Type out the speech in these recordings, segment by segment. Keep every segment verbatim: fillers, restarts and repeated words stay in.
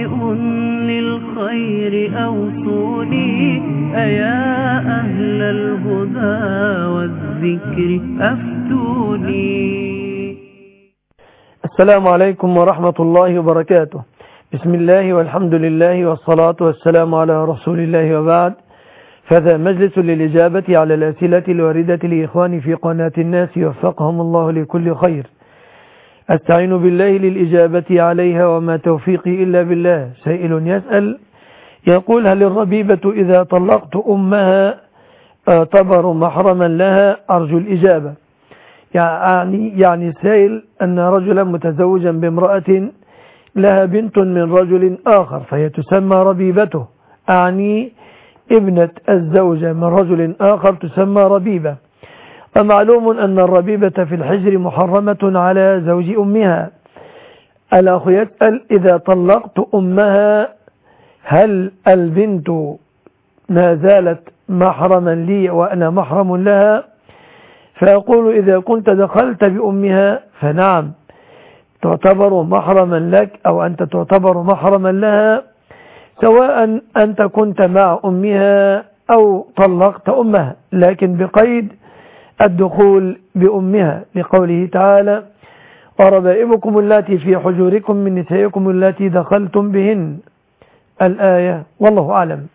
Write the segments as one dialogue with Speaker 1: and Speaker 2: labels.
Speaker 1: شيء للخير أوصوني أيا أهل الهدى والذكر أفتوني.
Speaker 2: السلام عليكم ورحمة الله وبركاته. بسم الله والحمد لله والصلاة والسلام على رسول الله وبعد، فهذا مجلس للإجابة على الأسئلة الواردة لإخواني في قناة الناس وفقهم الله لكل خير. أستعين بالله للإجابة عليها وما توفيقي إلا بالله. سائل يسأل يقول: هل الربيبة إذا طلقت أمها أعتبر محرما لها؟ أرجو الإجابة. يعني يعني سائل أن رجلا متزوجا بامرأة لها بنت من رجل آخر فهي تسمى ربيبته، أعني ابنة الزوجة من رجل آخر تسمى ربيبة. ومعلوم أن الربيبة في الحجر محرمة على زوج أمها. الأخ يسأل: إذا طلقت أمها هل البنت ما زالت محرما لي وأنا محرم لها؟ فأقول: إذا كنت دخلت بأمها فنعم تعتبر محرما لك أو أنت تعتبر محرما لها، سواء أنت كنت مع أمها أو طلقت أمها، لكن بقيد الدخول بأمها لقوله تعالى: وربائبكم اللاتي في حجوركم من نسائكم اللاتي دخلتم بهن، الآية، والله أعلم.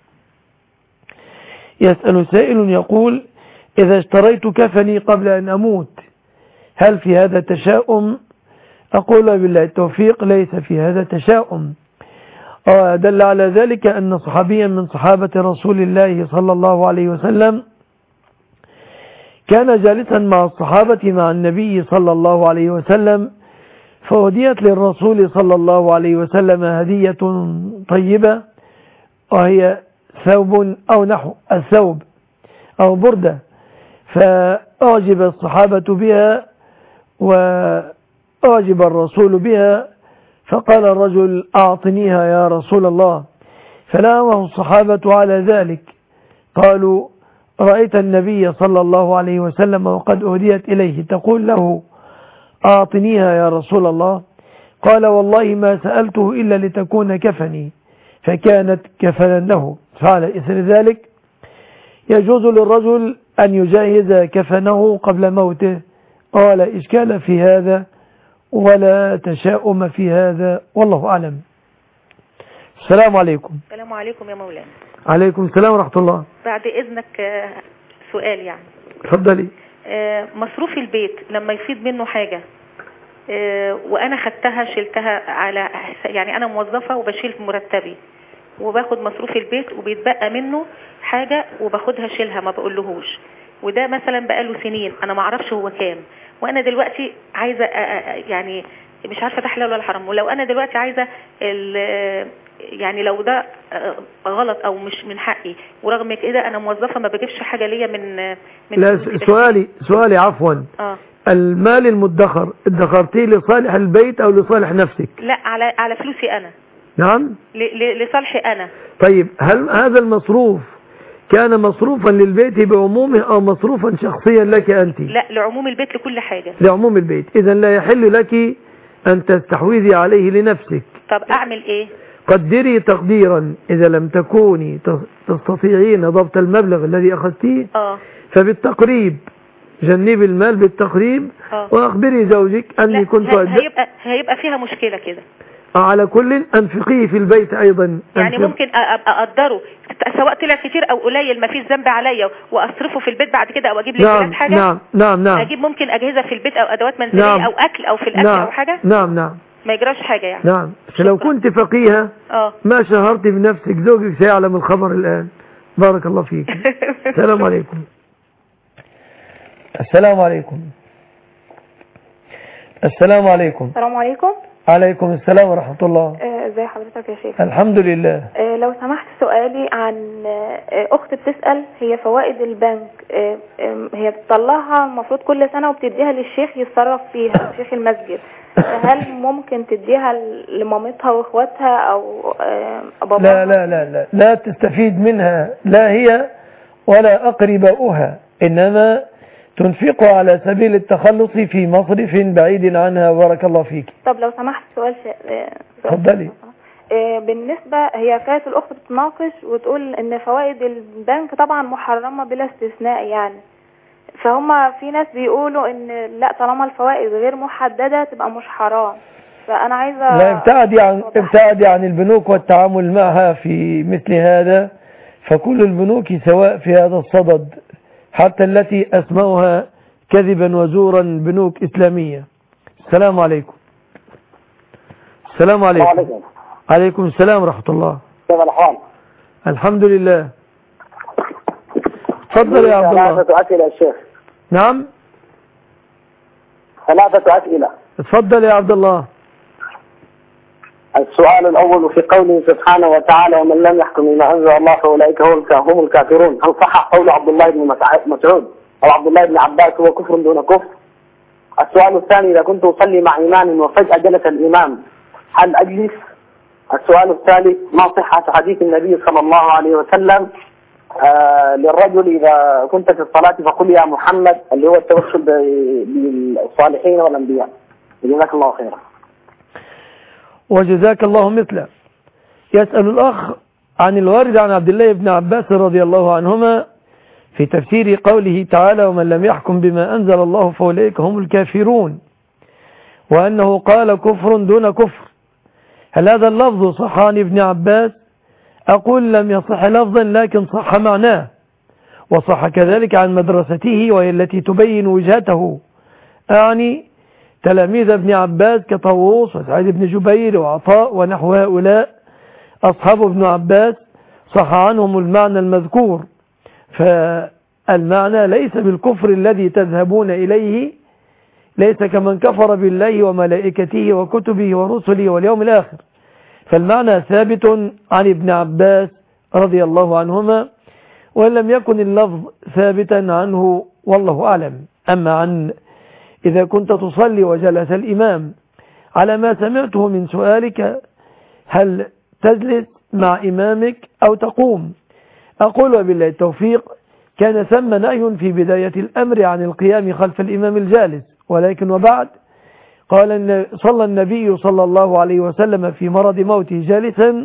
Speaker 2: يسأل سائل يقول: إذا اشتريت كفني قبل أن أموت هل في هذا تشاؤم؟ أقول بالله التوفيق ليس في هذا تشاؤم. ودل على ذلك أن صحابيا من صحابة رسول الله صلى الله عليه وسلم كان جالسا مع الصحابة مع النبي صلى الله عليه وسلم، فهديت للرسول صلى الله عليه وسلم هدية طيبة وهي ثوب أو نحو الثوب أو بردة، فأعجب الصحابة بها وأعجب الرسول بها، فقال الرجل: أعطنيها يا رسول الله. فلامه الصحابة على ذلك، قالوا: رأيت النبي صلى الله عليه وسلم وقد أهديت إليه تقول له أعطنيها يا رسول الله؟ قال: والله ما سألته إلا لتكون كفني، فكانت كفنا له. فعلى إثر ذلك يجوز للرجل أن يجهز كفنه قبل موته، قال: إشكال في هذا ولا تشاؤم في هذا، والله أعلم. السلام عليكم.
Speaker 3: السلام عليكم يا مولانا.
Speaker 2: عليكم السلام ورحمة الله.
Speaker 3: بعد إذنك سؤال يعني.
Speaker 2: تفضلي.
Speaker 3: مصروف البيت لما يفيض منه حاجة وأنا خدتها شلتها على، يعني أنا موظفة وبشيل مرتبي وباخد مصروف البيت وبيتبقى منه حاجة وباخدها شيلها ما بقولهوش، وده مثلا بقاله سنين أنا ما اعرفش هو كام، وأنا دلوقتي عايزة يعني مش عارفة ده حلال ولا حرام، ولو أنا دلوقتي عايزة يعني لو ده غلط أو مش من حقي، ورغم كده أنا موظفة ما بجيبش حاجة ليا من من
Speaker 2: لا سؤالي سؤالي عفوا
Speaker 3: آه.
Speaker 2: المال المدخر ادخرتيه لصالح البيت أو لصالح نفسك؟
Speaker 3: لا على على فلوسي أنا.
Speaker 2: نعم
Speaker 3: لصالحي أنا.
Speaker 2: طيب هل هذا المصروف كان مصروفا للبيت بعمومه أو مصروفا شخصيا لك أنت؟
Speaker 3: لا لعموم البيت لكل حاجة.
Speaker 2: لعموم البيت، إذا لا يحل لك أن تستحوذي عليه لنفسك.
Speaker 3: طب أعمل إيه؟
Speaker 2: قدري تقديرا، إذا لم تكوني تستطيعين ضبط المبلغ الذي أخذتيه
Speaker 3: آه.
Speaker 2: فبالتقريب جنبي المال بالتقريب آه. وأخبري زوجك أني كنت
Speaker 3: هيبقى, هيبقى فيها مشكلة كده.
Speaker 2: على كل أنفقيه في البيت أيضا.
Speaker 3: يعني ممكن أقدره سواء طلع كتير أو قليل ما فيش ذنب عليا وأصرفه في البيت بعد كده أو أجيب للولاد
Speaker 2: نعم
Speaker 3: حاجة.
Speaker 2: نعم نعم نعم
Speaker 3: أجيب ممكن أجهزة في البيت أو أدوات منزلية نعم. أو أكل أو في الأكل
Speaker 2: نعم.
Speaker 3: أو حاجة.
Speaker 2: نعم نعم
Speaker 3: ما يجراش حاجة يعني.
Speaker 2: نعم. لو كنت فقيهة آه. ما شهرت بنفسك، زوجك سيعلم الخبر الآن. بارك الله فيك. السلام عليكم. السلام عليكم. السلام عليكم.
Speaker 4: السلام عليكم.
Speaker 2: عليكم السلام ورحمة الله.
Speaker 4: ازي حضرتك يا شيخ؟
Speaker 2: الحمد لله.
Speaker 4: اه لو سمحت سؤالي عن اه اخت بتسأل هي فوائد البنك، اه هي بتطلعها المفروض كل سنة وبتديها للشيخ يتصرف فيها شيخ المسجد، هل ممكن تديها لمامتها واخواتها او باباها؟
Speaker 2: لا لا لا لا لا تستفيد منها لا هي ولا أقرباؤها، إنما تنفق على سبيل التخلص في مصرف بعيد عنها. بارك الله فيك.
Speaker 4: طب لو سمحت سؤال
Speaker 2: تفضلي.
Speaker 4: آه، بالنسبة هي كانت الأخت بتناقش وتقول إن فوائد البنك طبعا محرمة بلا استثناء يعني، فهم في ناس بيقولوا إن لا طالما الفوائد غير محددة تبقى مش حرام. فأنا عايزة
Speaker 2: لا ابتعدي عن ابتعدي عن البنوك والتعامل معها في مثل هذا، فكل البنوك سواء في هذا الصدد، حتى التي أسموها كذبا وزورا بنوك إسلامية. السلام عليكم. السلام عليكم.
Speaker 5: عليكم.
Speaker 2: عليكم السلام ورحمة الله.
Speaker 5: كيف الأحوال؟
Speaker 2: الحمد لله. تفضل يا عبد الله.
Speaker 5: ثلاثة أسئلة يا شيخ.
Speaker 2: نعم.
Speaker 5: ثلاثة أسئلة.
Speaker 2: تفضل يا عبد الله.
Speaker 5: السؤال الأول في قوله سبحانه وتعالى ومن لم يحكم بما أنزل الله فأولئك هم الكافرون، هل صح قول عبد الله بن مسعود أو عبد الله بن عباس هو كفر دون كفر؟ السؤال الثاني إذا كنت أصلي مع إمام وفجأة جلس الإمام هل أجلس؟ السؤال الثالث ما صحة حديث النبي صلى الله عليه وسلم آه للرجل إذا كنت في الصلاة فقل يا محمد، اللي هو التوسل بالصالحين والأنبياء. جزاك الله خيرا.
Speaker 2: وجزاك الله مثله. يسأل الأخ عن الوارد عن عبد الله بن عباس رضي الله عنهما في تفسير قوله تعالى ومن لم يحكم بما أنزل الله فأولئك هم الكافرون، وأنه قال كفر دون كفر. هل هذا اللفظ صح عن ابن عباس؟ أقول لم يصح لفظا لكن صح معناه، وصح كذلك عن مدرسته وهي التي تبين وجهته، أعني تلاميذ ابن عباس كطاووس وسعيد بن جبير وعطاء ونحو هؤلاء أصحاب ابن عباس صح عنهم المعنى المذكور، فالمعنى ليس بالكفر الذي تذهبون إليه، ليس كمن كفر بالله وملائكته وكتبه ورسله واليوم الآخر، فالمعنى ثابت عن ابن عباس رضي الله عنهما، وإن لم يكن اللفظ ثابتا عنه والله أعلم. أما عن إذا كنت تصلي وجلس الإمام على ما سمعته من سؤالك هل تجلس مع إمامك أو تقوم؟ أقول وبالله التوفيق كان ثم نهي في بداية الأمر عن القيام خلف الإمام الجالس، ولكن وبعد قال إن صلى النبي صلى الله عليه وسلم في مرض موته جالسا،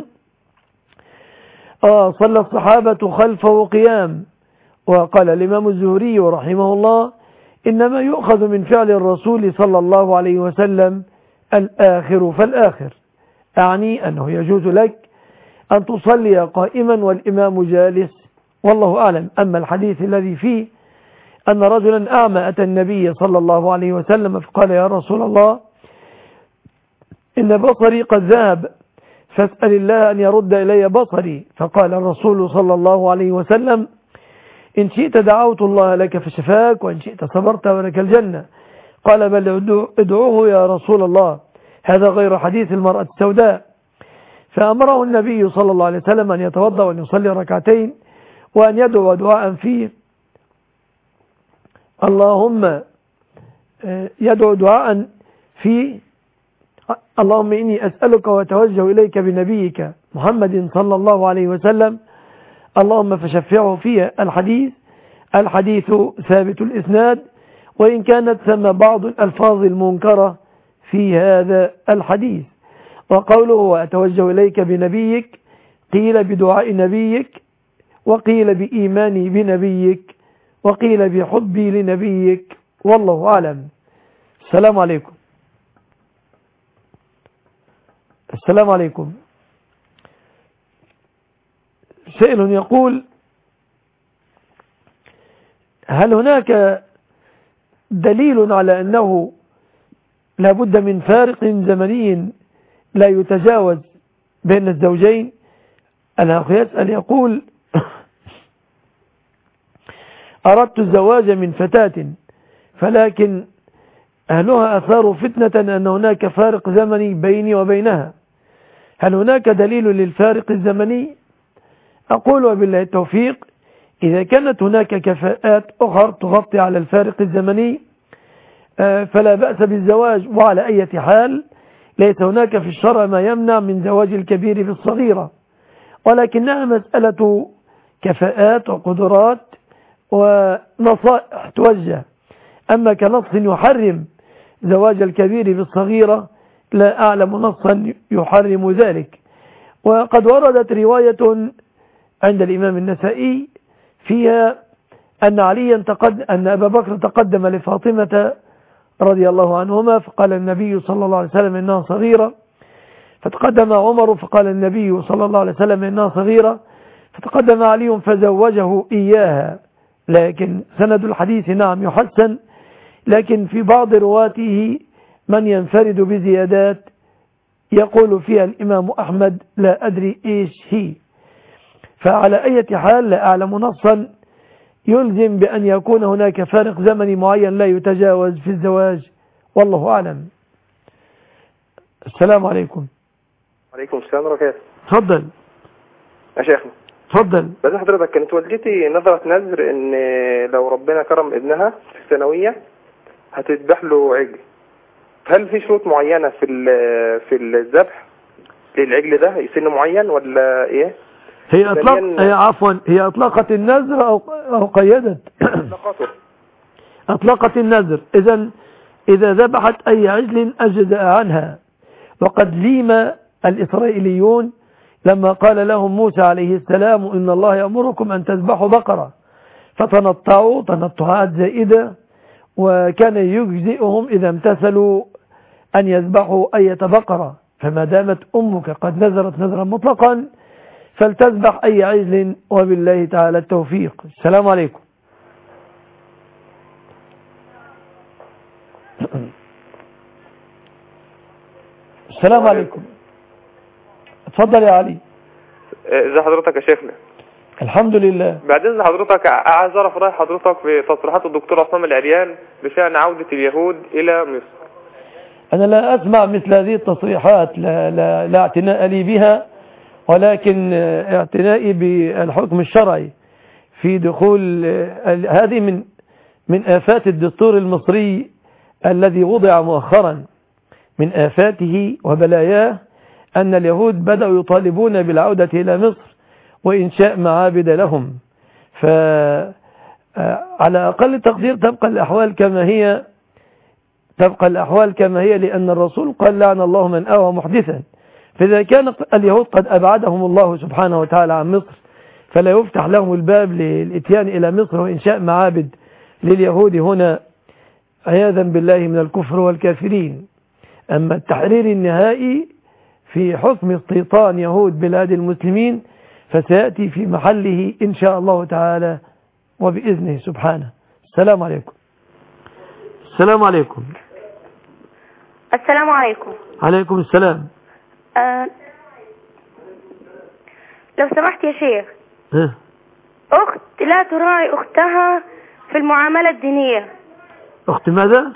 Speaker 2: آه صلى الصحابة خلفه قيام. وقال الإمام الزهري رحمه الله إنما يؤخذ من فعل الرسول صلى الله عليه وسلم الآخر فالآخر، أعني أنه يجوز لك أن تصلي قائما والإمام جالس والله أعلم. أما الحديث الذي فيه أن رجلا أعمى أتى النبي صلى الله عليه وسلم فقال يا رسول الله إن بصري قد ذهب فاسأل الله أن يرد إلي بصري، فقال الرسول صلى الله عليه وسلم إن شئت دعوت الله لك فشفاك وإن شئت صبرت ولك الجنة. قال بل ادعوه يا رسول الله، هذا غير حديث المرأة السوداء. فأمره النبي صلى الله عليه وسلم أن يتوضأ وأن يصلي ركعتين وأن يدعو دعاء فيه اللهم يدعو دعاء فيه اللهم إني أسألك وأتوجه إليك بنبيك محمد صلى الله عليه وسلم اللهم فشفعه فيه. الحديث الحديث ثابت الإسناد، وإن كانت ثم بعض الألفاظ المنكرة في هذا الحديث. وقوله وأتوجه إليك بنبيك قيل بدعاء نبيك، وقيل بإيماني بنبيك، وقيل بحبي لنبيك، والله أعلم. السلام عليكم. السلام عليكم. سائل يقول هل هناك دليل على أنه لا بد من فارق زمني لا يتجاوز بين الزوجين؟ الأخ يسأل يقول أردت الزواج من فتاة فلكن أهلها أثاروا فتنة أن هناك فارق زمني بيني وبينها، هل هناك دليل للفارق الزمني؟ أقول وبالله التوفيق إذا كانت هناك كفاءات أخرى تغطي على الفارق الزمني فلا بأس بالزواج، وعلى أي حال ليس هناك في الشرع ما يمنع من زواج الكبير بالصغيرة، ولكنها مسألة كفاءات وقدرات ونصائح توجه. أما كنص يحرم زواج الكبير بالصغيرة لا أعلم نصا يحرم ذلك، وقد وردت رواية عند الإمام النسائي فيها أن عليا تقد أن أبا بكر تقدم لفاطمة رضي الله عنهما فقال النبي صلى الله عليه وسلم إنها صغيرة، فتقدم عمر فقال النبي صلى الله عليه وسلم إنها صغيرة، فتقدم علي فزوجه إياها. لكن سند الحديث نعم يحسن، لكن في بعض رواته من ينفرد بزيادات يقول فيها الإمام أحمد لا أدري إيش هي. فعلى أي حال لا أعلم نصا يلزم بأن يكون هناك فارق زمني معين لا يتجاوز في الزواج، والله أعلم. السلام عليكم.
Speaker 6: عليكم السلام ورحمة الله.
Speaker 2: تفضل
Speaker 6: يا شيخنا.
Speaker 2: تفضل.
Speaker 6: بس حضرتك كانت والدتي نظرت نذر ان لو ربنا كرم ابنها في الثانوية هتذبح له عجل. هل في شروط معينة في في الذبح للعجل ده سن معين ولا ايه؟
Speaker 2: هي اطلق هي عفوا هي اطلقت النذر او او قيدت؟
Speaker 6: اطلقته.
Speaker 2: اطلقت النذر. اذا اذا ذبحت اي عجل اجزأ عنها. وقد ليم الاسرائيليون لما قال لهم موسى عليه السلام إن الله يأمركم أن تذبحوا بقرة، فتنطعوا تنطعات زائدة، وكان يجزئهم إذا امتثلوا أن يذبحوا أي بقرة. فما دامت أمك قد نذرت نذرا مطلقا فلتذبح أي عجل، وبالله تعالى التوفيق. السلام عليكم. السلام عليكم. اتفضل يا علي.
Speaker 6: ازي حضرتك يا شيخنا؟
Speaker 2: الحمد لله.
Speaker 6: بعدين حضرتك عايز اعرف راي حضرتك في تصريحات الدكتور عصام العريان بشأن عودة اليهود الى مصر.
Speaker 2: انا لا اسمع مثل هذه التصريحات، لا, لا, لا اعتناء لي بها، ولكن اعتنائي بالحكم الشرعي في دخول هذه من من آفات الدستور المصري الذي وضع مؤخرا. من آفاته وبلاياه أن اليهود بدأوا يطالبون بالعودة إلى مصر وإنشاء معابد لهم. فعلى أقل تقدير تبقى الأحوال كما هي تبقى الأحوال كما هي لأن الرسول قال لعن الله من آوى محدثا. فإذا كان اليهود قد أبعدهم الله سبحانه وتعالى عن مصر فلا يفتح لهم الباب للإتيان إلى مصر وإنشاء معابد لليهود هنا، عياذا بالله من الكفر والكافرين. أما التحرير النهائي في حكم استيطان يهود بلاد المسلمين فسيأتي في محله إن شاء الله تعالى وبإذنه سبحانه. السلام عليكم. السلام عليكم.
Speaker 7: السلام عليكم.
Speaker 2: عليكم السلام.
Speaker 7: أه لو سمحت يا شيخ،
Speaker 2: ها؟
Speaker 7: أخت لا تراعي أختها في المعاملة الدينية.
Speaker 2: أخت ماذا؟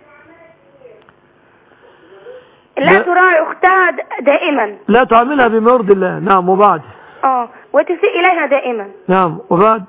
Speaker 7: لا تراعي أختها دائما،
Speaker 2: لا تعاملها بما يرضي الله. نعم. وبعد؟
Speaker 7: اه وتسيء إليها دائما.
Speaker 2: نعم. وبعد؟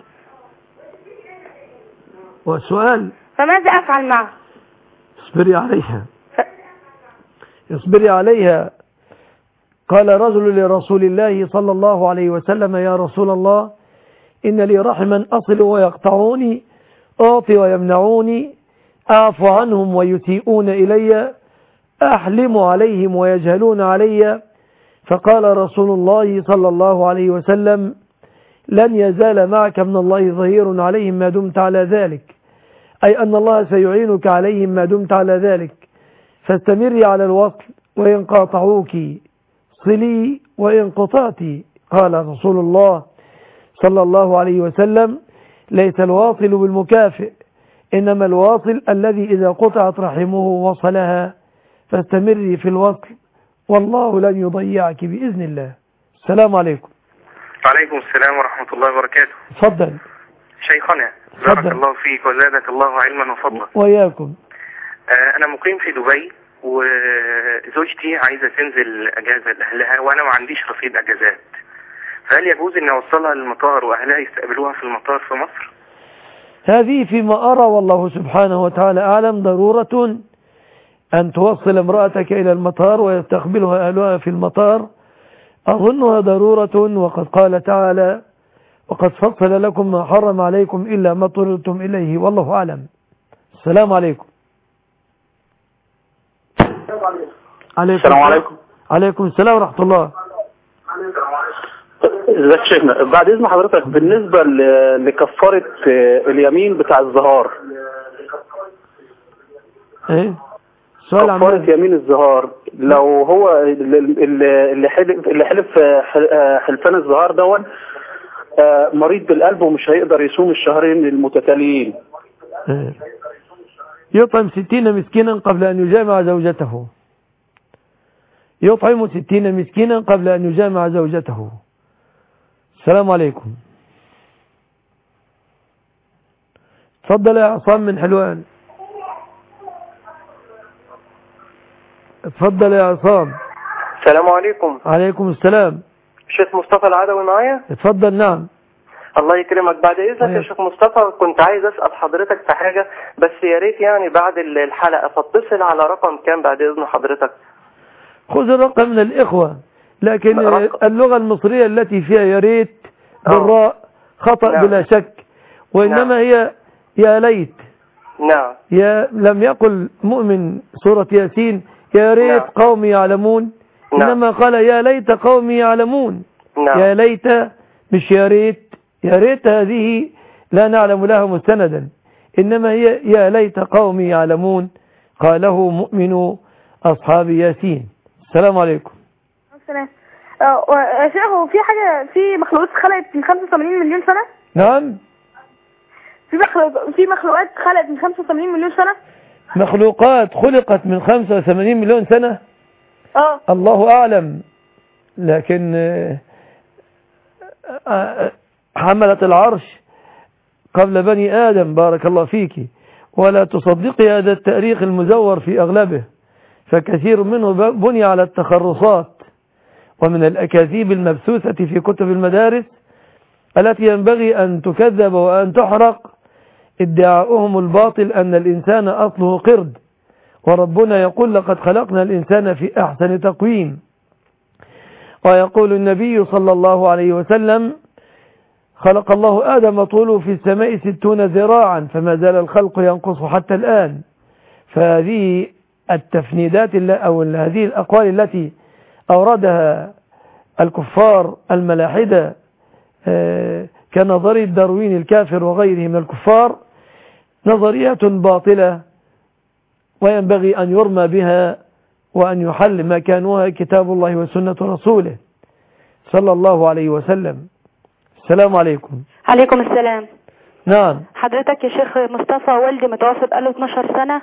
Speaker 2: والسؤال
Speaker 7: فماذا أفعل معها؟
Speaker 2: اصبري عليها.
Speaker 7: ف...
Speaker 2: اصبري عليها. قال رجل لرسول الله صلى الله عليه وسلم يا رسول الله إن لي رحما أصل ويقطعوني، أعطي ويمنعوني، أعفو عنهم ويسيئون إلي، أحلم عليهم ويجهلون علي. فقال رسول الله صلى الله عليه وسلم لن يزال معك من الله ظهير عليهم ما دمت على ذلك، أي أن الله سيعينك عليهم ما دمت على ذلك، فاستمري على الوصل وإن قاطعوك صلي وإن قطعتي. قال رسول الله صلى الله عليه وسلم ليس الواصل بالمكافئ، إنما الواصل الذي إذا قطعت رحمه وصلها، فاستمري في الوصل والله لن يضيعك بإذن الله. السلام عليكم.
Speaker 6: وعليكم السلام ورحمة الله وبركاته.
Speaker 2: تفضل
Speaker 6: شيخنا بارك الله فيك وزادك الله علما وفضلا.
Speaker 2: وإياكم.
Speaker 6: آه أنا مقيم في دبي وزوجتي عايزة تنزل أجازة لأهلها وأنا ما عنديش رصيد أجازات، فهل يجوز أن أوصلها للمطار وأهلها يستقبلوها في المطار في مصر؟
Speaker 2: هذه فيما أرى والله سبحانه وتعالى أعلم ضرورة أن توصل امرأتك إلى المطار ويستقبلها أهلها في المطار، أظنها ضرورة. وقد قال تعالى وقد فصل لكم ما حرم عليكم إلا ما اضطررتم إليه، والله أعلم. السلام عليكم. عليكم
Speaker 8: السلام عليكم.
Speaker 2: عليكم السلام ورحمة الله.
Speaker 8: ازيك شيخنا؟ بعد اذن حضرتك بالنسبه لكفاره اليمين بتاع الظهار.
Speaker 2: ايه سؤال عن
Speaker 8: كفاره يمين الظهار، لو هو اللي حلف اللي حلف حلفان الظهار دون مريض بالقلب ومش هيقدر يصوم الشهرين المتتاليين.
Speaker 2: إيه. يطعم ستين مسكينا قبل ان يجامع زوجته. يطعم ستين مسكينا قبل ان يجامع زوجته. السلام عليكم. تفضل يا عصام من حلوان. تفضل يا عصام.
Speaker 9: السلام عليكم.
Speaker 2: عليكم السلام.
Speaker 9: شيخ مصطفى العدوي معايا؟
Speaker 2: اتفضل. نعم.
Speaker 9: الله يكرمك. بعد اذنك يا شيخ مصطفى كنت عايز اسال حضرتك في حاجه، بس يا ريت يعني بعد الحلقه فاتصل على رقم كام بعد اذن حضرتك؟
Speaker 2: خذ الرقم من الاخوه، لكن اللغه المصريه التي فيها يا ريت بالراء خطا نعم. بلا شك، وانما نعم. هي يا ليت.
Speaker 9: نعم.
Speaker 2: يا لم يقل مؤمن سوره ياسين يا ريت نعم. قومي يعلمون، نعم. انما قال يا ليت قومي يعلمون. نعم. يا ليت مش يا ريت. يا ريت هذه لا نعلم لها مستندا، انما هي يا ليت قومي يعلمون، قاله مؤمن اصحاب ياسين. السلام عليكم.
Speaker 10: السلام. يا شيخ هو في حاجه في مخلوقات خلقت من خمسة وثمانين مليون سنه؟
Speaker 2: نعم.
Speaker 10: في مخلوق في مخلوقات خلقت من خمسة وثمانين مليون سنه؟
Speaker 2: مخلوقات خلقت من خمسة وثمانين مليون سنه؟ اه الله اعلم، لكن حملت العرش قبل بني آدم بارك الله فيك، ولا تصدقي هذا التاريخ المزور في أغلبه، فكثير منه بني على التخرصات ومن الأكاذيب المبثوثة في كتب المدارس التي ينبغي أن تكذب وأن تحرق ادعاؤهم الباطل أن الإنسان أصله قرد، وربنا يقول لقد خلقنا الإنسان في أحسن تقويم. ويقول النبي صلى الله عليه وسلم خلق الله آدم طوله في السماء ستون ذراعا فما زال الخلق ينقص حتى الآن. فهذه التفنيدات أو هذه الأقوال التي أوردها الكفار الملاحدة كنظرية داروين الكافر وغيره من الكفار نظريات باطلة، وينبغي أن يرمى بها وأن يحل مكانها كتاب الله وسنة رسوله صلى الله عليه وسلم. السلام عليكم.
Speaker 11: عليكم السلام.
Speaker 2: نعم.
Speaker 11: حضرتك يا شيخ مصطفى والدي متوفى بقاله اتناشر سنة.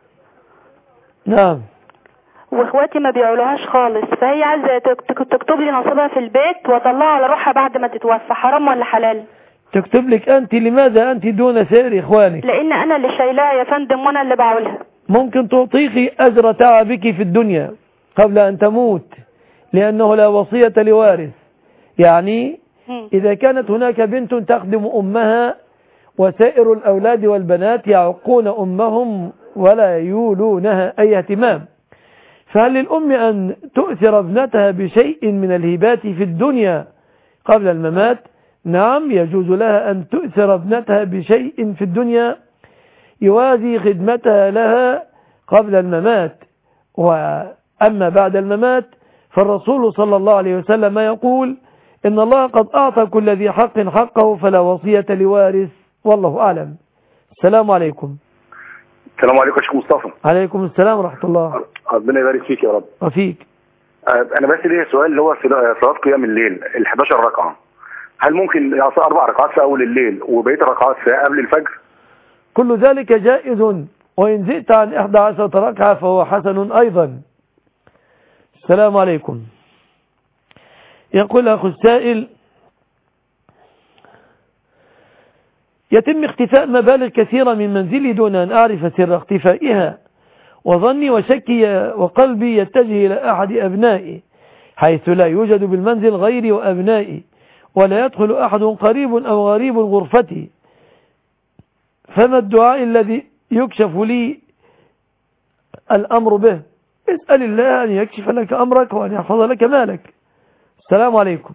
Speaker 2: نعم.
Speaker 11: واخواتي ما بيعولوهاش خالص، فهي عايزه تكتب لي نصيبها في البيت واطلعها على روحها بعد ما تتوفى، حرام ولا حلال؟
Speaker 2: تكتب لك انت؟ لماذا انت دون سائر اخوانك؟
Speaker 11: لان انا اللي شايلاها يا فندم وانا اللي بعولها.
Speaker 2: ممكن تعطيك اجر تعبك في الدنيا قبل ان تموت، لانه لا وصية لوارث. يعني إذا كانت هناك بنت تخدم أمها وسائر الأولاد والبنات يعقون أمهم ولا يولونها أي اهتمام، فهل للأم أن تؤثر ابنتها بشيء من الهبات في الدنيا قبل الممات؟ نعم، يجوز لها أن تؤثر ابنتها بشيء في الدنيا يوازي خدمتها لها قبل الممات. وأما بعد الممات فالرسول صلى الله عليه وسلم يقول إن الله قد أعطى كل ذي حق حقه فلا وصية لوارث، والله أعلم. السلام عليكم.
Speaker 12: السلام عليكم يا شيخ مصطفى.
Speaker 2: عليكم السلام ورحمة الله.
Speaker 12: ربنا يبارك فيك يا رب.
Speaker 2: وفيك.
Speaker 12: أنا بس ليه سؤال اللي هو صلاة قيام الليل ال حداشر ركعة، هل ممكن أصلي أربع ركعات في أول الليل وبقية الركعات في قبل الفجر؟
Speaker 2: كل ذلك جائز، وإن زدت عن إحدى عشرة ركعة فهو حسن أيضا. السلام عليكم. يقول أخو السائل: يتم اختفاء مبالغ كثيرة من منزلي دون أن أعرف سر اختفائها، وظني وشكي وقلبي يتجه إلى أحد أبنائي حيث لا يوجد بالمنزل غيري وأبنائي، ولا يدخل أحد قريب أو غريب غرفتي، فما الدعاء الذي يكشف لي الأمر به؟ اسأل الله أن يكشف لك أمرك وأن يحفظ لك مالك. السلام عليكم.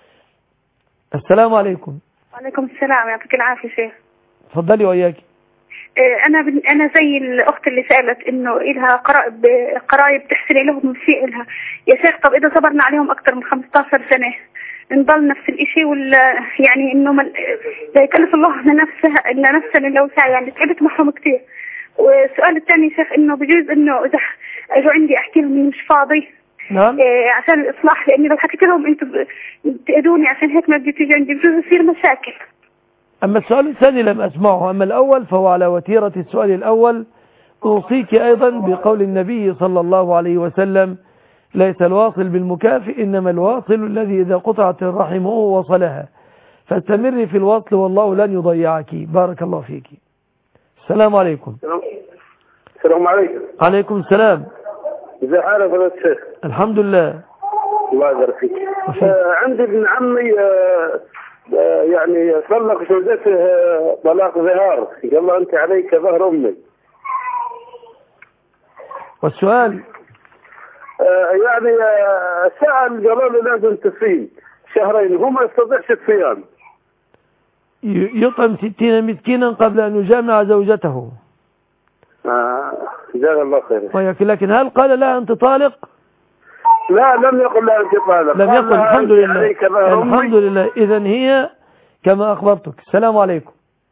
Speaker 2: السلام عليكم.
Speaker 10: وعليكم السلام، يعطيك العافية شيخ.
Speaker 2: تفضلي وإياك.
Speaker 13: انا بن... انا زي الاخت اللي سالت انه الها قرايب قرايب تحسن لهم في الها يا شيخ. طب اذا صبرنا عليهم اكثر من خمسطعش سنه نضل نفس الشيء ولا يعني انه من... لا يكلف الله لنفسها الا نفسا الا وسعها، يعني تعبت معهم كثير. والسؤال الثاني يا شيخ انه بجوز انه اذا اجوا عندي احكي لهم اني مش فاضي
Speaker 2: نعم
Speaker 13: إيه عشان الاصلاح، لاني لو حكيت لهم انتم بتأذوني عشان هيك ما بدي تيجي عندي بجوز يصير مشاكل.
Speaker 2: أما السؤال الثاني لم أسمعه، أما الأول فهو على وتيرة السؤال الأول. أوصيك أيضا بقول النبي صلى الله عليه وسلم: ليس الواصل بالمكافئ إنما الواصل الذي إذا قطعت الرحم وصلها، فاستمري في الوصل والله لن يضيعك. بارك الله فيك. السلام عليكم.
Speaker 14: السلام عليكم.
Speaker 2: عليكم السلام.
Speaker 14: ازي حالك يا شيخ؟
Speaker 2: الحمد لله.
Speaker 14: الله يبارك فيك. آه عندي ابن عمي آه آه يعني طلق زوجته آه طلاق ظهار، يلا انت عليك ظهر امي.
Speaker 2: والسؤال؟
Speaker 14: آه يعني آه سأل قالوا له لازم تصيم شهرين، هو ما يستطيعش الصيام.
Speaker 2: يطعم ستين مسكينا قبل أن يجامع زوجته.
Speaker 14: آه جزاك الله خير.
Speaker 2: لكن هل قال لها أنت طالق؟
Speaker 14: لا لم يقل لها أنت طالق.
Speaker 2: لم يقل. الحمد لله. الحمد لله. إذن هي كما أخبرتك. السلام عليكم.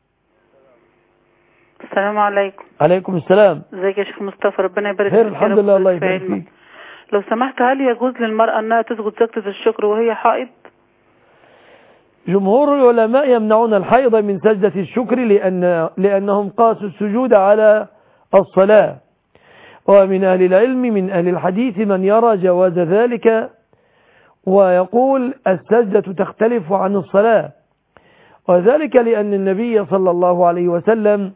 Speaker 15: السلام عليكم.
Speaker 2: عليكم السلام.
Speaker 15: ازيك يا شيخ مصطفى؟ ربنا يبارك
Speaker 2: فيك. الحمد لله. الله يبارك فيك.
Speaker 15: لو سمحت، هل يجوز للمرأة أنها تسجد سجدة الشكر وهي حائض؟
Speaker 2: جمهور العلماء يمنعون الحيض من سجدة الشكر لأن لأنهم قاسوا السجود على الصلاة، ومن أهل العلم من أهل الحديث من يرى جواز ذلك ويقول السجدة تختلف عن الصلاة، وذلك لأن النبي صلى الله عليه وسلم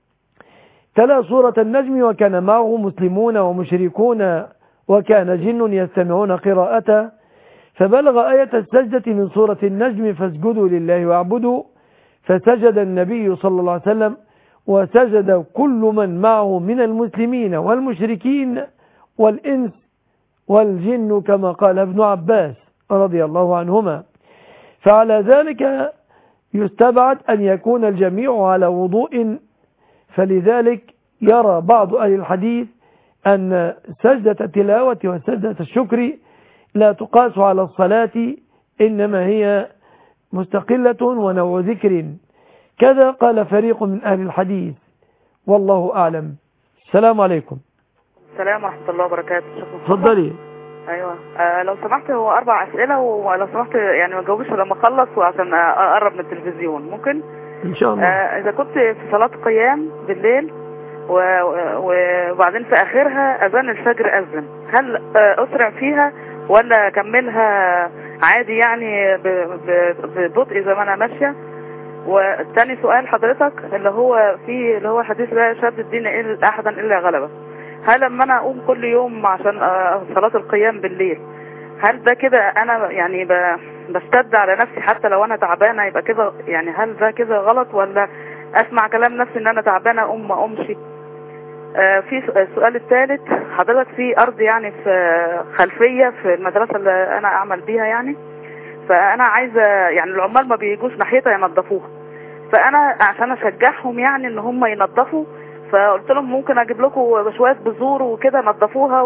Speaker 2: تلا سورة النجم وكان معه مسلمون ومشركون وكان جن يستمعون قراءته، فبلغ آية السجدة من سورة النجم فاسجدوا لله واعبدوا، فسجد النبي صلى الله عليه وسلم وسجد كل من معه من المسلمين والمشركين والإنس والجن كما قال ابن عباس رضي الله عنهما. فعلى ذلك يستبعد أن يكون الجميع على وضوء، فلذلك يرى بعض أهل الحديث أن سجدة التلاوة وسجدة الشكر لا تقاس على الصلاة، إنما هي مستقلة ونوع ذكر، كذا قال فريق من أهل الحديث، والله أعلم. السلام عليكم.
Speaker 16: السلام ورحمة الله وبركاته.
Speaker 2: تفضلي.
Speaker 16: أيوة آه لو سمحت، هو أربع أسئلة ولو سمحت يعني ما تجاوبش لما أخلص وعشان أقرب من التلفزيون، ممكن؟
Speaker 2: إن شاء الله.
Speaker 16: آه إذا كنت في صلاة قيام بالليل وبعدين في آخرها أذان الفجر أذن، هل آه أسرع فيها ولا أكملها عادي يعني ببطء زي ما أنا ماشية؟ والتاني سؤال حضرتك اللي هو في اللي هو حديث لا يشهد الدين إلا أحدا إلا غلبه، هل لما أنا أقوم كل يوم عشان صلاة القيام بالليل هل ده كده أنا يعني بشتد على نفسي حتى لو أنا تعبانة، يبقى كده يعني هل ده كده غلط ولا أسمع كلام نفسي إن أنا تعبانة أقوم ما أقومش؟ آه في السؤال الثالث حضرتك، في أرض يعني في خلفية في المدرسة اللي أنا أعمل بيها يعني، فأنا عايزة يعني العمال ما بيجوش ناحيتها ينظفوها، فأنا عشان أشجعهم يعني إن هم ينظفوا، فقلت لهم ممكن أجيب لكم شوية بذور وكده نظفوها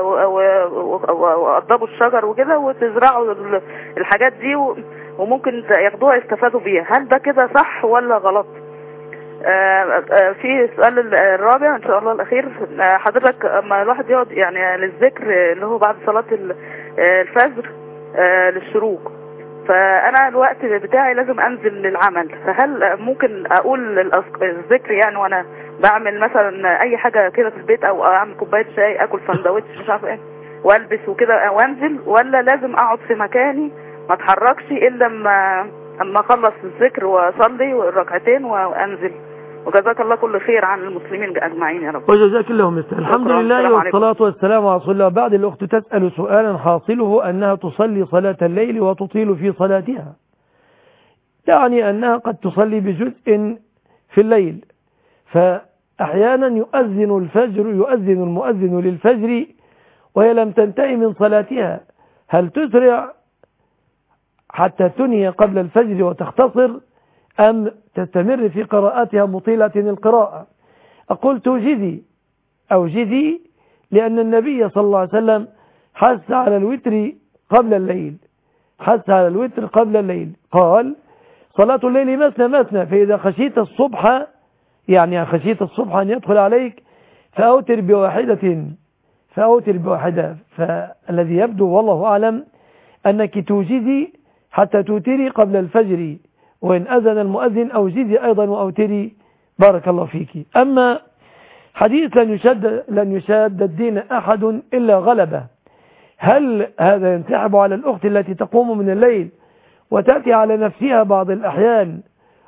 Speaker 16: وأضبوا الشجر وكده وتزرعوا الحاجات دي وممكن ياخدوها يستفادوا بيها، هل ده كده صح ولا غلط؟ آه آه في السؤال الرابع ان شاء الله الاخير، آه حضرتك اما الواحد يقعد يعني للذكر اللي هو بعد صلاة الفجر آه للشروق، فانا الوقت بتاعي لازم انزل للعمل، فهل ممكن اقول الذكر يعني وانا بعمل مثلا اي حاجة كده في البيت او اعمل كوباية شاي اكل سندوتش مش عارف ايه والبس وكده وانزل، ولا لازم اقعد في مكاني ما اتحركش الا لما اما اخلص الذكر واصلي الركعتين وانزل؟ وجزاك الله كل خير عن المسلمين اجمعين يا رب.
Speaker 2: وجزاك الله مثل. الحمد لله والصلاة والسلام على رسول الله. بعد الأخت تسأل سؤالا حاصله أنها تصلي صلاة الليل وتطيل في صلاتها، يعني أنها قد تصلي بجزء في الليل، فأحيانا يؤذن الفجر يؤذن المؤذن للفجر وهي لم تنتهي من صلاتها، هل تسرع حتى تنهي قبل الفجر وتختصر، أم تستمر في قراءتها مطيلة القراءة؟ أقول توجدي أو جدي، لأن النبي صلى الله عليه وسلم حث على الوتر قبل الليل، حث على الوتر قبل الليل، قال صلاة الليل مثنى مثنى، فإذا خشيت الصبح يعني خشيت الصبح أن يدخل عليك فأوتر بواحدة فأوتر بواحدة. فالذي يبدو والله أعلم أنك توجدي حتى توتري قبل الفجر، وإن أذن المؤذن أوجدي أيضا وأوتري، بارك الله فيك. أما حديث لن يشد, لن يشاد الدين أحد إلا غلبه، هل هذا ينسحب على الأخت التي تقوم من الليل وتأتي على نفسها بعض الأحيان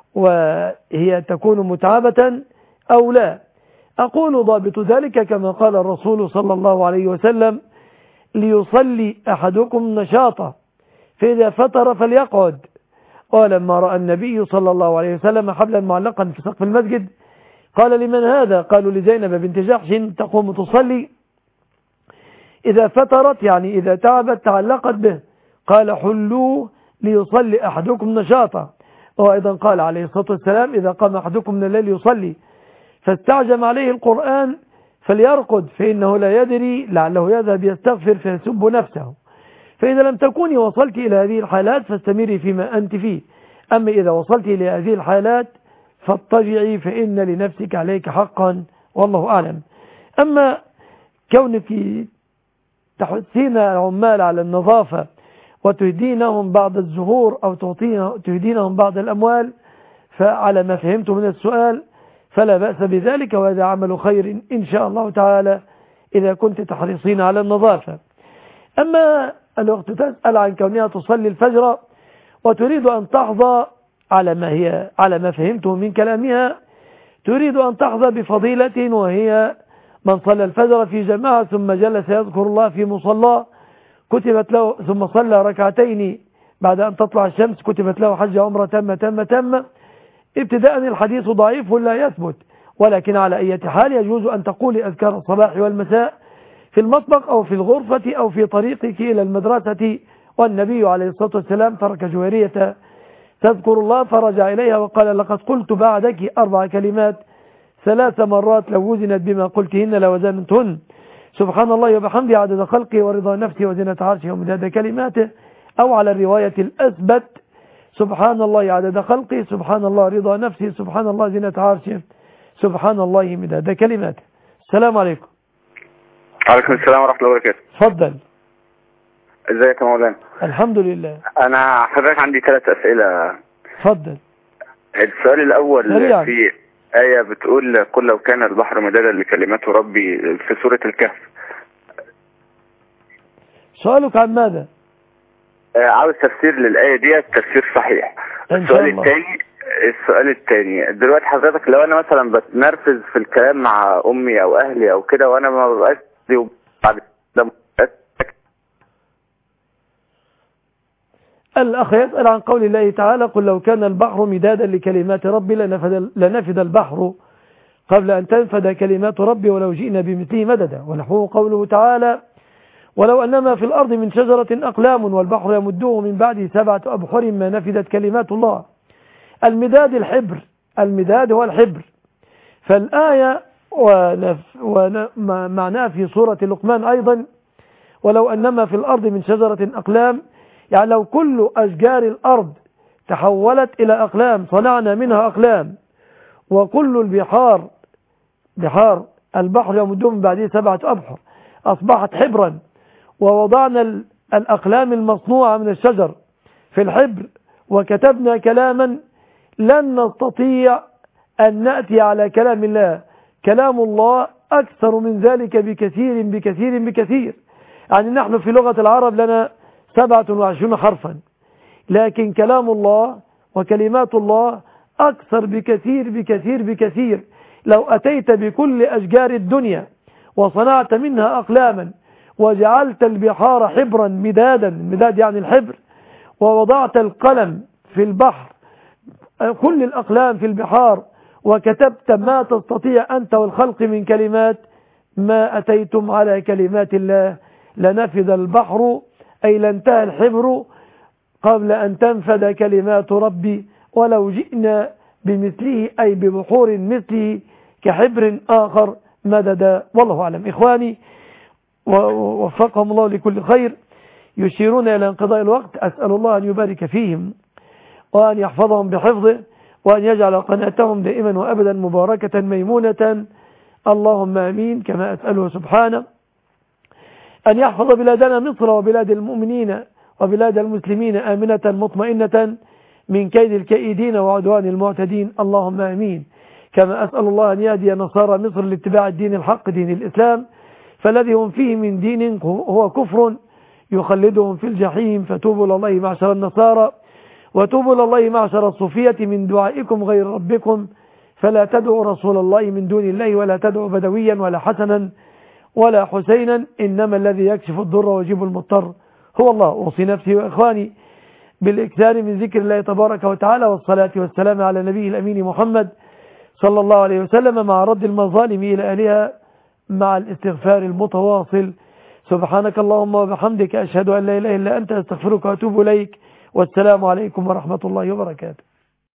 Speaker 2: وهي تكون متعبة أو لا؟ أقول ضابط ذلك كما قال الرسول صلى الله عليه وسلم: ليصلي أحدكم نشاطا، فإذا فتر فليقعد. ولما رأى النبي صلى الله عليه وسلم حبلا معلقا في سقف المسجد قال: لمن هذا؟ قالوا: لزينب بنت جحش تقوم تصلي، إذا فترت يعني إذا تعبت تعلقت به. قال: حلوه ليصلي أحدكم نشاطا. وأيضا قال عليه الصلاة والسلام: إذا قام أحدكم من الليل يصلي فاستعجم عليه القرآن فليرقد، فإنه لا يدري لعله يذهب يستغفر فيسب نفسه. فإذا لم تكوني وصلت إلى هذه الحالات فاستمري فيما أنت فيه، أما إذا وصلت إلى هذه الحالات فاضطجعي، فإن لنفسك عليك حقا، والله أعلم. أما كونك تحثين العمال على النظافة وتهدينهم بعض الزهور أو تهدينهم بعض الأموال، فعلى ما فهمت من السؤال فلا بأس بذلك، وهذا عمل خير إن شاء الله تعالى إذا كنت تحرصين على النظافة. أما الأخت تسأل عن كونها تصلي الفجر وتريد أن تحظى على ما هي على ما فهمته من كلامها، تريد أن تحظى بفضيلة، وهي من صلى الفجر في جماعة ثم جلس يذكر الله في مصلاه كتبت له، ثم صلى ركعتين بعد أن تطلع الشمس كتبت له حج عمره تم تم تم. ابتداء الحديث ضعيف ولا يثبت، ولكن على أي حال يجوز أن تقولي أذكار الصباح والمساء في المطبخ أو في الغرفة أو في طريقك إلى المدرسة. والنبي عليه الصلاة والسلام ترك جويرية تذكر الله فرجع إليها وقال: لقد قلت بعدك أربع كلمات ثلاث مرات لو وزنت بما قلتهن لوزنتهن: سبحان الله وبحمده عدد خلقه ورضا نفسه وزنة عرشه ومداد كلماته، أو على الرواية الأثبت: سبحان الله عدد خلقه، سبحان الله رضا نفسه، سبحان الله زنة عرشه، سبحان الله مداد كلماته. السلام عليكم.
Speaker 17: عليكم السلام ورحمة الله وبركاته.
Speaker 2: تفضل.
Speaker 17: ازيك يا مولانا؟
Speaker 2: الحمد لله.
Speaker 17: انا حضرتك عندي ثلاث اسئلة.
Speaker 2: تفضل.
Speaker 17: السؤال الاول
Speaker 2: سريعا.
Speaker 17: في آية بتقول: قل لو كان البحر مدادا لكلمات ربي، في سورة الكهف.
Speaker 2: سؤالك عن ماذا؟
Speaker 17: آه عاوز تفسير للآية دي، تفسير صحيح. السؤال الثاني السؤال الثاني دلوقتي حضرتك لو انا مثلا بتنرفز في الكلام مع امي او اهلي او كده وانا ما ببقاش بعد ده.
Speaker 2: الأخ يسأل عن قول الله تعالى: قل لو كان البحر مدادا لكلمات ربي لنفد, لنفد البحر قبل أن تنفد كلمات ربي ولو جئنا بمثله مددا. ونحوه قوله تعالى: ولو أنما في الأرض من شجرة أقلام والبحر يمده من بعده سبعة أبحر ما نفدت كلمات الله. المداد الحبر، المداد هو الحبر. فالآية ومعناها في سورة لقمان أيضا: ولو أنما في الأرض من شجرة أقلام، يعني لو كل أشجار الأرض تحولت إلى أقلام صنعنا منها أقلام، وكل البحار بحار البحر يمده من بعده سبعة أبحر أصبحت حبرا، ووضعنا الأقلام المصنوعة من الشجر في الحبر وكتبنا كلاما، لن نستطيع أن نأتي على كلام الله. كلام الله أكثر من ذلك بكثير بكثير بكثير. يعني نحن في لغة العرب لنا سبعة وعشرون حرفا، لكن كلام الله وكلمات الله أكثر بكثير بكثير بكثير. لو أتيت بكل أشجار الدنيا وصنعت منها أقلاما وجعلت البحار حبرا مدادا، مداد يعني الحبر، ووضعت القلم في البحر، كل الأقلام في البحار، وكتبت ما تستطيع أنت والخلق من كلمات، ما أتيتم على كلمات الله. لنفد البحر أي لانتهى الحبر قبل أن تنفد كلمات ربي ولو جئنا بمثله أي ببحور مثله كحبر آخر مددا. والله أعلم. إخواني ووفقهم الله لكل خير يشيرون إلى انقضاء الوقت. أسأل الله أن يبارك فيهم وأن يحفظهم بحفظه وأن يجعل قناتهم دائما وأبدا مباركة ميمونة، اللهم آمين. كما أسأله سبحانه أن يحفظ بلادنا مصر وبلاد المؤمنين وبلاد المسلمين آمنة مطمئنة من كيد الكائدين وعدوان المعتدين، اللهم آمين. كما أسأل الله أن يهدي نصارى مصر لاتباع الدين الحق دين الإسلام، فالذي هم فيه من دين هو كفر يخلدهم في الجحيم، فتوبوا إلى الله معشر النصارى وتوبوا إلى الله معشر الصوفية من دعائكم غير ربكم، فلا تدعوا رسول الله من دون الله ولا تدعوا بدويا ولا حسنا ولا حسينا، إنما الذي يكشف الضر ويجيب المضطر هو الله. أوصي نفسي وإخواني بالإكثار من ذكر الله تبارك وتعالى والصلاة والسلام على نبيه الأمين محمد صلى الله عليه وسلم، مع رد المظالم إلى أهلها مع الاستغفار المتواصل. سبحانك اللهم وبحمدك، أشهد أن لا إله إلا أنت، أستغفرك وأتوب إليك، والسلام عليكم ورحمة الله وبركاته.